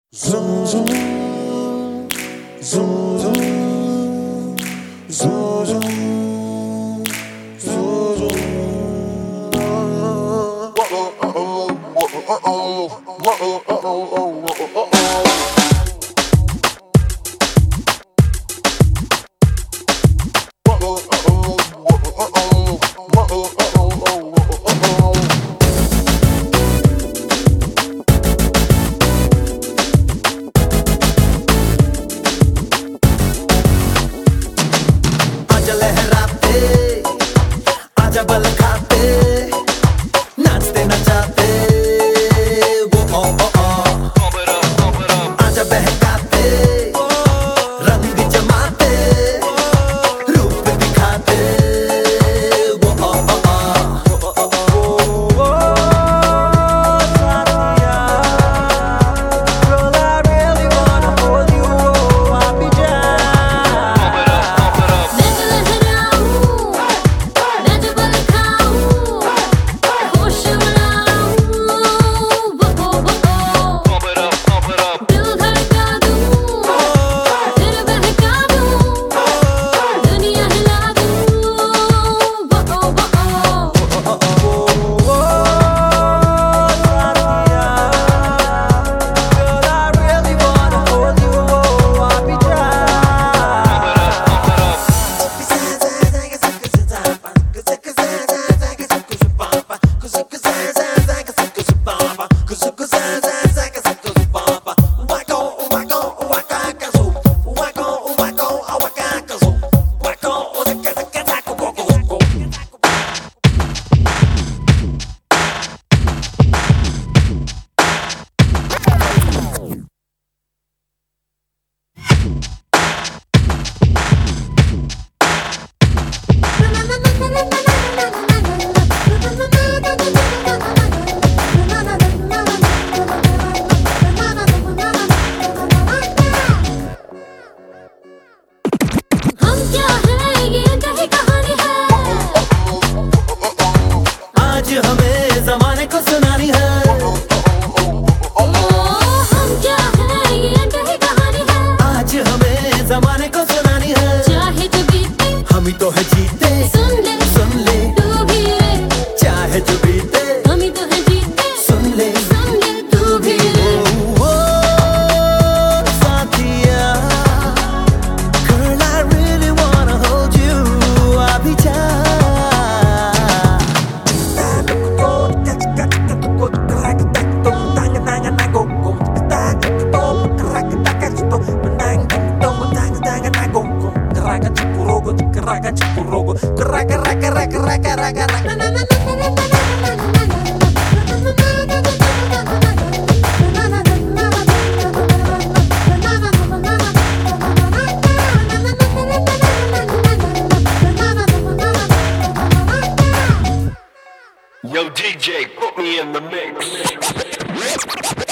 Zoom, zoom, zoom, zoom, zoom, zoom, zoom, zoom. आजा बल खाते नाचते नचाते वो ओ ओ ओ आजा बहकाते रंग जमाते रूप दिखाते वो ओ ओ ओ साथिया girl I really wanna hold you I'll be हमें ज़माने को सुनानी है हम क्या है ये कही कहानी है आज हमें ज़माने को सुनानी है चाहे जो बीते हम ही तो है जीते सुन ले तू भी रे चाहे जो बीते हम ही तो है जीते सुन ले तू भी रे ओ साथिया girl I really wanna hold you I'll be Yo, DJ, put me in the mix.